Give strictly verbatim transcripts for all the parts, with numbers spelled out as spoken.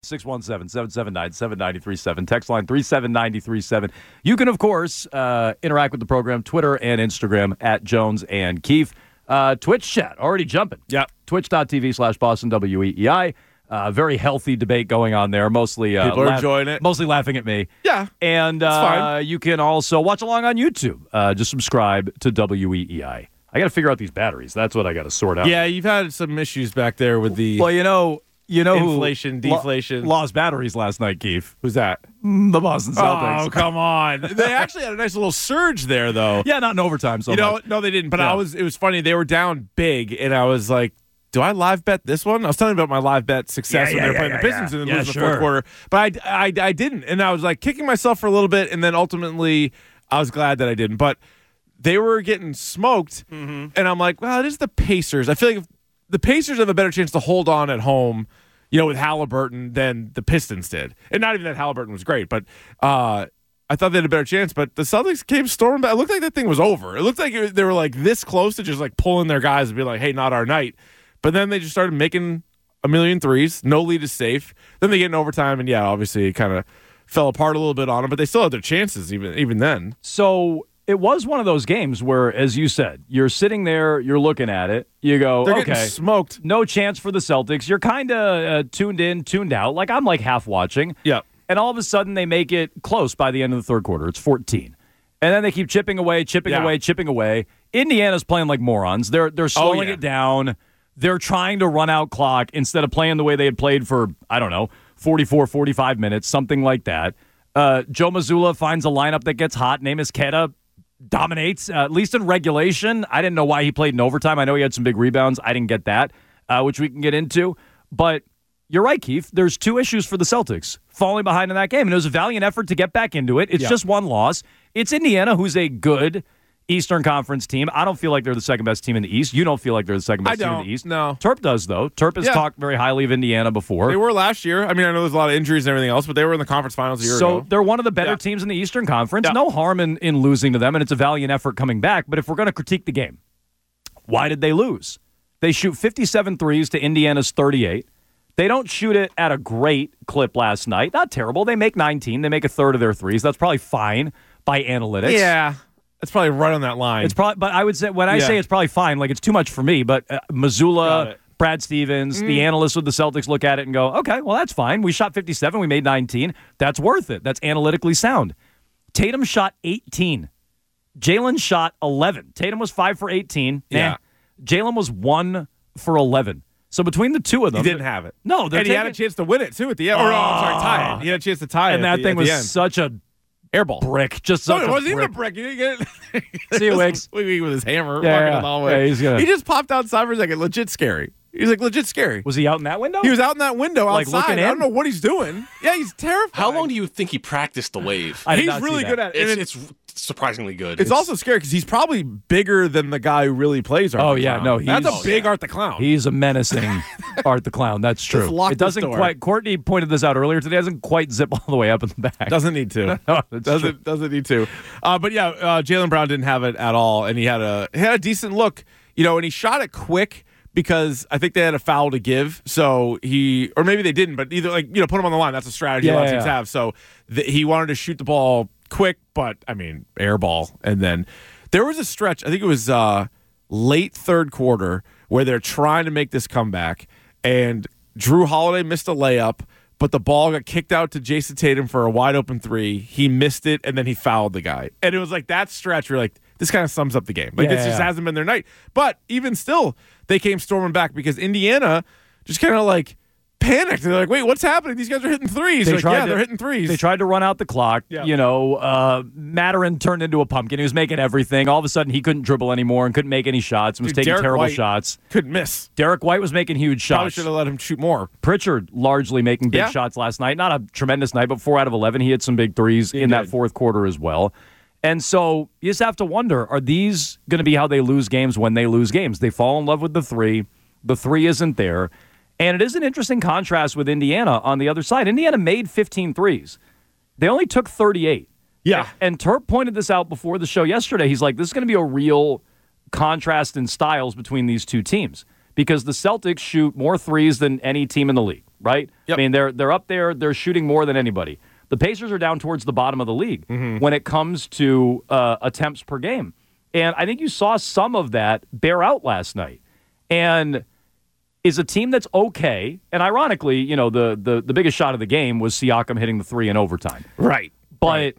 six one seven, seven seven nine, seven nine three seven. Text line three seven nine three seven. You can, of course, uh, interact with the program, Twitter and Instagram, at Jones and Keefe. Uh, Twitch chat, already jumping. Yeah. Twitch.tv slash Boston W E E I. Uh, very healthy debate going on there. Mostly uh, people are laugh- enjoying it. Mostly laughing at me. Yeah, And that's uh, fine. you can also watch along on YouTube. Uh, just subscribe to W E E I. I got to figure out these batteries. That's what I got to sort out. Yeah, you've had some issues back there with the Well, you know, you know inflation, who lo- deflation. lost batteries last night, Keefe. Who's that? The Boston Celtics. Oh, come on. They actually had a nice little surge there, though. Yeah, not in overtime. So you know, much. no, they didn't. But Yeah. I was. It was funny. They were down big, and I was like, "Do I live bet this one?" I was telling you about my live bet success Yeah, when yeah, they were yeah, playing yeah, the Pistons yeah. and Yeah, then losing the sure. fourth quarter. But I, I, I didn't, and I was like kicking myself for a little bit, and then ultimately, I was glad that I didn't. But they were getting smoked, Mm-hmm. and I'm like, "Well, it is the Pacers." I feel like if the Pacers have a better chance to hold on at home, you know, with Halliburton than the Pistons did. And not even that Halliburton was great, but uh, I thought they had a better chance. But the Celtics came storming back. It looked like that thing was over. It looked like it, they were like this close to just like pulling their guys and be like, hey, not our night. But then they just started making a million threes. No lead is safe. Then they get in overtime, and yeah, obviously it kind of fell apart a little bit on them, but they still had their chances even even then. So it was one of those games where, as you said, you're sitting there, you're looking at it, you go, They're okay, getting smoked. no chance for the Celtics. You're kind of uh, tuned in, tuned out. Like I'm like half watching. Yeah. And all of a sudden they make it close by the end of the third quarter. It's fourteen. And then they keep chipping away, chipping Yeah. away, chipping away. Indiana's playing like morons. They're they're slowing yeah. it down. They're trying to run out clock instead of playing the way they had played for, I don't know, forty-four, forty-five minutes, something like that. Uh, Joe Mazzulla finds a lineup that gets hot. Neemias Queta dominates, uh, at least in regulation. I didn't know why he played in overtime. I know he had some big rebounds. I didn't get that, uh, which we can get into. But you're right, Keith. There's two issues for the Celtics falling behind in that game. And it was a valiant effort to get back into it. It's Yeah. just one loss. It's Indiana, who's a good Eastern Conference team. I don't feel like they're the second best team in the East. You don't feel like they're the second best I team in don't, the East. no. Terp does, though. Terp has Yeah. talked very highly of Indiana before. They were last year. I mean, I know there's a lot of injuries and everything else, but they were in the conference finals a year So ago. they're one of the better Yeah. teams in the Eastern Conference. Yeah. No harm in, in losing to them, and it's a valiant effort coming back. But if we're going to critique the game, why did they lose? They shoot fifty-seven threes to Indiana's thirty-eight. They don't shoot it at a great clip last night. Not terrible. They make nineteen. They make a third of their threes. That's probably fine by analytics. Yeah. That's probably right on that line. It's probably, but I would say when I Yeah. say it's probably fine, like it's too much for me. But uh, Got Mazzulla, it. Brad Stevens, the analysts with the Celtics look at it and go, "Okay, well that's fine. We shot fifty-seven. We made nineteen. That's worth it. That's analytically sound." Tatum shot eighteen. Jalen shot eleven. Tatum was five for eighteen. Yeah. Eh. Jalen was one for eleven. So between the two of them, He didn't have it. No, they're and he had a taking- chance to win it, too, at the end. Or, no, I'm sorry, tie it. He had a chance to tie it. and at that the- thing at was the end. such a Airball. brick. Just No, such it a wasn't even a brick. brick. You didn't get it. See you, Wiggs. Wiggy with his hammer Yeah, walking yeah. in the hallway. Yeah, he's gonna- He just popped outside for a second. Legit scary. He's like legit scary. Was he out in that window? He was out in that window Like, outside. looking I don't in? know what he's doing. Yeah, he's terrified. How long do you think he practiced the wave? I did He's not see really that. good at it. And It's, it's surprisingly good. It's also scary because he's probably bigger than the guy who really plays Art Oh, the yeah, Clown. no, That's a he's- big yeah. Art the Clown. He's a menacing Art the Clown. That's true. Just lock It this doesn't door. quite. Courtney pointed this out earlier today. Doesn't quite zip all the way up in the back. Doesn't need to. No, that's doesn't true. doesn't need to. Uh, but yeah, uh, Jaylen Brown didn't have it at all, and he had a he had a decent look, you know, and he shot it quick because I think they had a foul to give. So he, or maybe they didn't, but either like you know, put him on the line. That's a strategy a Yeah, lot of yeah, teams yeah. have. So th- he wanted to shoot the ball quick, but I mean, air ball, and then there was a stretch. I think it was uh, late third quarter where they're trying to make this comeback, and Drew Holiday missed a layup. But the ball got kicked out to Jason Tatum for a wide open three. He missed it, and then he fouled the guy. And it was like that stretch where you're like, this kind of sums up the game. Like, Yeah, this just yeah. hasn't been their night. But even still, they came storming back because Indiana just kind of like panicked. They're like, wait, what's happening? These guys are hitting threes. They Like, tried yeah, to- they're hitting threes. They tried to run out the clock. Yeah. You know, uh, Matterin turned into a pumpkin. He was making everything. All of a sudden, he couldn't dribble anymore and couldn't make any shots and was Dude, taking Derek terrible White shots. Couldn't miss. Derek White was making huge Probably shots. should have let him shoot more. Pritchard largely making big Yeah. shots last night. Not a tremendous night, but four out of eleven. He hit some big threes in that did. fourth quarter as well. And so you just have to wonder, are these going to be how they lose games when they lose games? They fall in love with the three. The three isn't there. And it is an interesting contrast with Indiana on the other side. Indiana made fifteen threes. They only took thirty-eight. Yeah. And Terp pointed this out before the show yesterday. He's like, this is going to be a real contrast in styles between these two teams because the Celtics shoot more threes than any team in the league. right? Yep. I mean, they're they're up there. They're shooting more than anybody. The Pacers are down towards the bottom of the league mm-hmm. when it comes to uh, attempts per game. And I think you saw some of that bear out last night. And is a team that's okay. And ironically, you know, the the, the biggest shot of the game was Siakam hitting the three in overtime. Right. But right.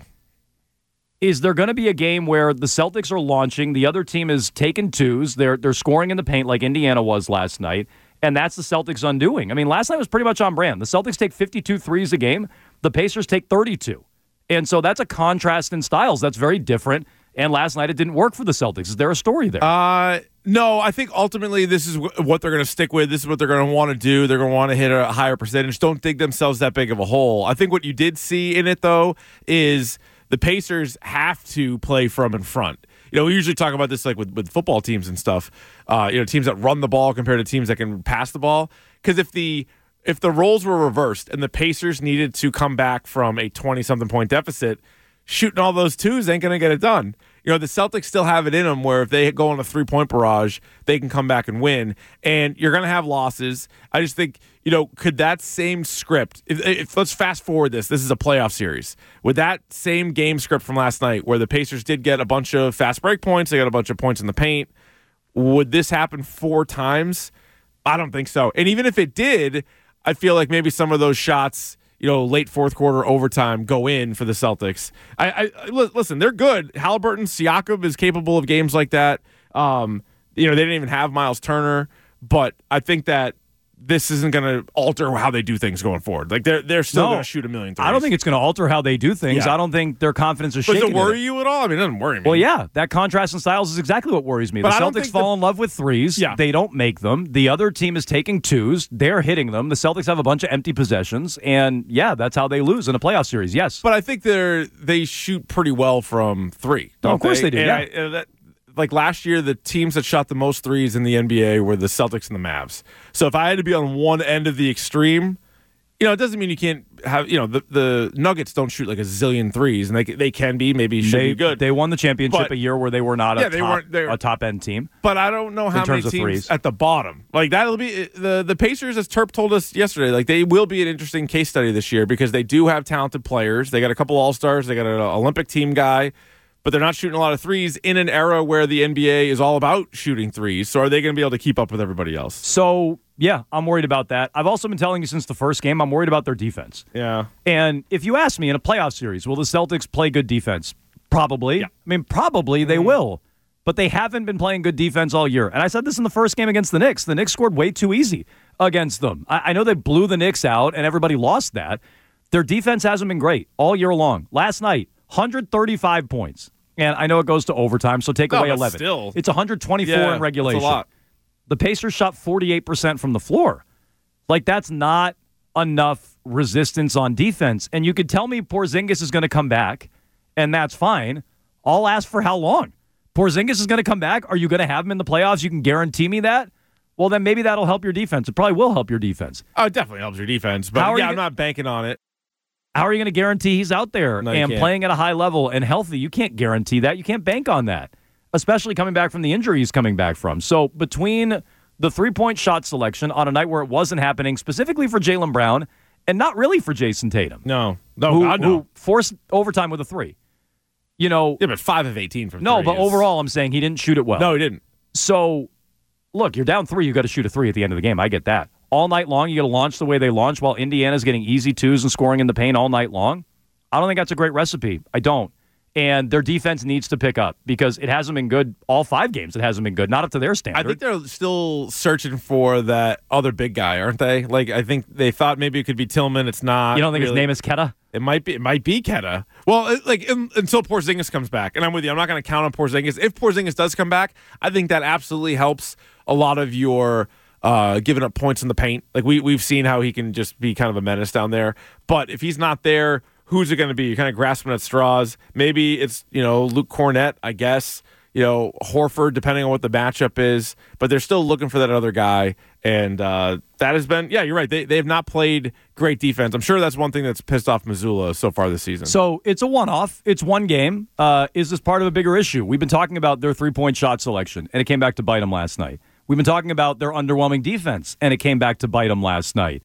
is there going to be a game where the Celtics are launching, the other team is taking twos, they're they're scoring in the paint like Indiana was last night, and that's the Celtics undoing? I mean, last night was pretty much on brand. The Celtics take fifty-two threes a game. The Pacers take thirty-two. And so that's a contrast in styles. That's very different. And last night it didn't work for the Celtics. Is there a story there? Uh, no, I think ultimately this is w- what they're going to stick with. This is what they're going to want to do. They're going to want to hit a higher percentage. Don't dig themselves that big of a hole. I think what you did see in it, though, is the Pacers have to play from in front. You know, we usually talk about this like with, with football teams and stuff, uh, you know, teams that run the ball compared to teams that can pass the ball. Because if the if the roles were reversed and the Pacers needed to come back from a twenty-something point deficit, shooting all those twos ain't going to get it done. You know, the Celtics still have it in them where if they go on a three-point barrage, they can come back and win. And you're going to have losses. I just think, you know, could that same script, if, if let's fast forward this, this is a playoff series. With that same game script from last night where the Pacers did get a bunch of fast break points, they got a bunch of points in the paint, would this happen four times? I don't think so. And even if it did, I feel like maybe some of those shots, you know, late fourth quarter overtime go in for the Celtics. I, I listen, they're good. Halliburton, Siakam is capable of games like that. Um, you know, they didn't even have Miles Turner, but I think that this isn't going to alter how they do things going forward. Like they're they're still No, going to shoot a million threes. I don't think it's going to alter how they do things. Yeah. I don't think their confidence is But shaken. does it worry you at all? I mean, it doesn't worry me. Well, yeah, that contrast in styles is exactly what worries me. But the I don't Celtics think fall the- in love with threes. Yeah. They don't make them. The other team is taking twos. They're hitting them. The Celtics have a bunch of empty possessions. And, yeah, that's how they lose in a playoff series. Yes. But I think they're they shoot pretty well from three. No, Don't of course they do, And yeah. I- uh, that, like last year, the teams that shot the most threes in the N B A were the Celtics and the Mavs. So if I had to be on one end of the extreme, you know, it doesn't mean you can't have, you know, the, the Nuggets don't shoot like a zillion threes, and they they can be, maybe should They, be good. they won the championship But- a year where they were not a Yeah, they top, weren't- they were- a top end team. But I don't know how many terms of teams threes. at the bottom. Like that'll be the the Pacers, as Terp told us yesterday. Like they will be an interesting case study this year because they do have talented players. They got a couple All Stars. They got an Olympic team guy, but they're not shooting a lot of threes in an era where the N B A is all about shooting threes. So are they going to be able to keep up with everybody else? So, yeah, I'm worried about that. I've also been telling you since the first game, I'm worried about their defense. Yeah. And if you ask me in a playoff series, will the Celtics play good defense? Probably. Yeah. I mean, probably they will. But they haven't been playing good defense all year. And I said this in the first game against the Knicks. The Knicks scored way too easy against them. I, I know they blew the Knicks out, and everybody lost that. Their defense hasn't been great all year long. Last night, one hundred thirty-five points. And I know it goes to overtime, so take No, away but eleven. still. It's one hundred twenty-four Yeah, in regulation. that's a lot. The Pacers shot forty-eight percent from the floor. Like, that's not enough resistance on defense. And you could tell me Porzingis is going to come back, and that's fine. I'll ask for how long. Porzingis is going to come back. Are you going to have him in the playoffs? You can guarantee me that? Well, then maybe that'll help your defense. It probably will help your defense. Oh, it definitely helps your defense. But How are yeah, you I'm gonna- not banking on it. How are you going to guarantee he's out there No, you and can't. playing at a high level and healthy? You can't guarantee that. You can't bank on that, especially coming back from the injury he's coming back from. So between the three-point shot selection on a night where it wasn't happening specifically for Jaylen Brown and not really for Jason Tatum, No. No, who, God, no. who forced overtime with a three. You know, Yeah, but five of eighteen from no, three but is- overall I'm saying he didn't shoot it well. No, he didn't. So, look, you're down three. You got to shoot a three at the end of the game. I get that. All night long, you got to launch the way they launch while Indiana's getting easy twos and scoring in the paint all night long. I don't think that's a great recipe. I don't. And their defense needs to pick up because it hasn't been good all five games. It hasn't been good, not up to their standard. I think they're still searching for that other big guy, aren't they? Like I think they thought maybe it could be Tillman. It's not. you don't think his really. name is Keta? It might be. It might be Keta. Well, it, like in, until Porzingis comes back, and I'm with you. I'm not going to count on Porzingis. If Porzingis does come back, I think that absolutely helps a lot of your uh, giving up points in the paint. Like we we've seen how he can just be kind of a menace down there. But if he's not there, who's it going to be? You're kind of grasping at straws. Maybe it's you know Luke Cornett, I guess. You know Horford, depending on what the matchup is. But they're still looking for that other guy, and uh, that has been. Yeah, you're right. They they have not played great defense. I'm sure that's one thing that's pissed off Missoula so far this season. So it's a one-off. It's one game. Uh, is this part of a bigger issue? We've been talking about their three-point shot selection, and it came back to bite them last night. We've been talking about their underwhelming defense, and it came back to bite them last night.